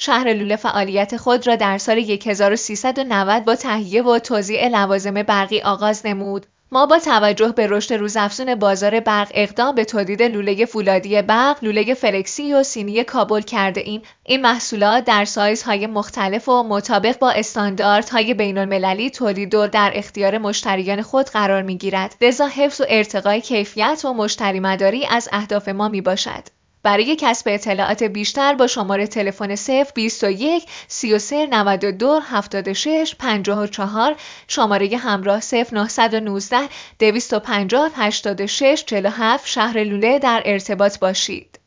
شهر لوله فعالیت خود را در سال 1390 با تهیه و توزیع لوازم برقی آغاز نمود. ما با توجه به رشد روزافزون بازار برق اقدام به تولید لوله فولادی برق، لوله فلکسی و سینی کابل کرده ایم. این محصولات در سایزهای مختلف و مطابق با استانداردهای بین‌المللی تولید و در اختیار مشتریان خود قرار می‌گیرد. لذا حفظ و ارتقای کیفیت و مشتری مداری از اهداف ما میباشد. برای کسب اطلاعات بیشتر با شماره تلفن 021 33 92 76 54 شماره همراه 0919 250 86 47 شهر لوله در ارتباط باشید.